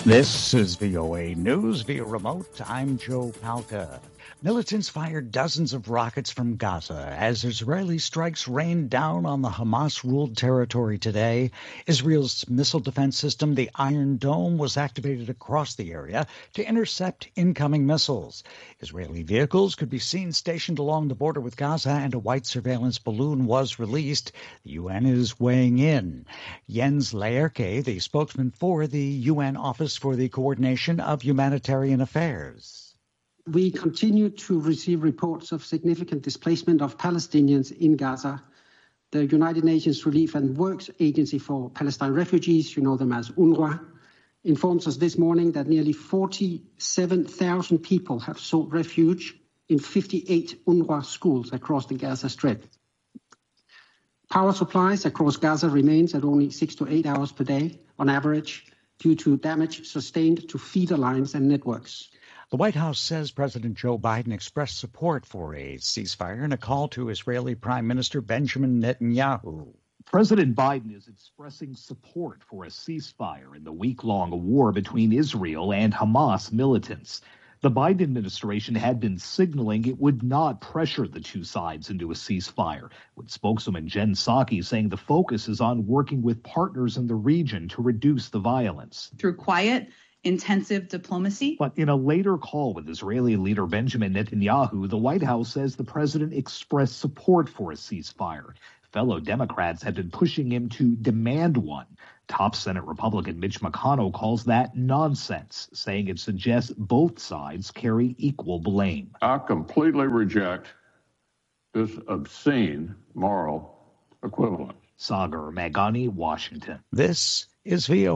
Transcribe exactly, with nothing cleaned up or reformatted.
This is V O A News via remote. I'm Joe Palca. Militants fired dozens of rockets from Gaza as Israeli strikes rained down on the Hamas-ruled territory today. Israel's missile defense system, the Iron Dome, was activated across the area to intercept incoming missiles. Israeli vehicles could be seen stationed along the border with Gaza, and a white surveillance balloon was released. The U N is weighing in. Jens Laerke, the spokesman for the U N Office for the Coordination of Humanitarian Affairs. We continue to receive reports of significant displacement of Palestinians in Gaza. The United Nations Relief and Works Agency for Palestine Refugees, you know them as UNRWA, informs us this morning that nearly forty-seven thousand people have sought refuge in fifty-eight UNRWA schools across the Gaza Strip. Power supplies across Gaza remains at only six to eight hours per day on average due to damage sustained to feeder lines and networks. The White House says President Joe Biden expressed support for a ceasefire in a call to Israeli Prime Minister Benjamin Netanyahu. President Biden is expressing support for a ceasefire in the week-long war between Israel and Hamas militants. The Biden administration had been signaling it would not pressure the two sides into a ceasefire, with spokeswoman Jen Psaki saying the focus is on working with partners in the region to reduce the violence. Through quiet, intensive diplomacy. But in a later call with Israeli leader Benjamin Netanyahu, the White House says the president expressed support for a ceasefire. Fellow Democrats had been pushing him to demand one. Top Senate Republican Mitch McConnell calls that nonsense, saying it suggests both sides carry equal blame. I completely reject this obscene moral equivalence. Sagar Meghani, Washington. This is V O A.